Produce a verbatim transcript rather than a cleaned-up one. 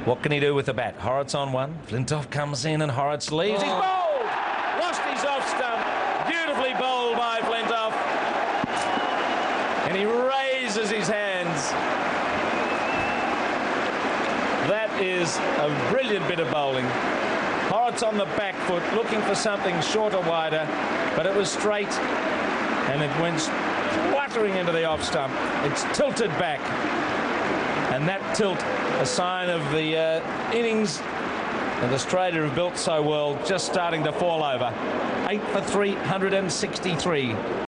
What can he do with the bat? Horrocks on one. Flintoff comes in and Horrocks leaves. He's bowled! Lost his off stump. Beautifully bowled by Flintoff. And he raises his hands. That is a brilliant bit of bowling. Horrocks on the back foot, looking for something shorter, wider, but it was straight, and it went fluttering into the off stump. It's tilted back, and that tilt, a sign of the uh, innings that Australia have built so well, just starting to fall over. Eight for three hundred sixty-three.